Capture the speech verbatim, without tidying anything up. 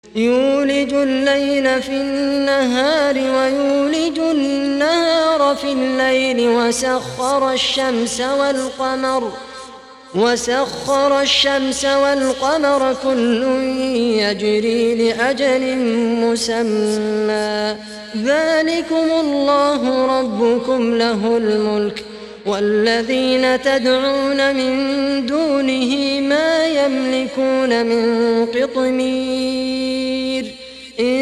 يولج الليل في النهار ويولج النهار في الليل وسخر الشمس والقمر وسخر الشمس والقمر كل يجري لأجل مسمى ذلكم الله ربكم له الملك والذين تدعون من دونه ما يملكون من قطمير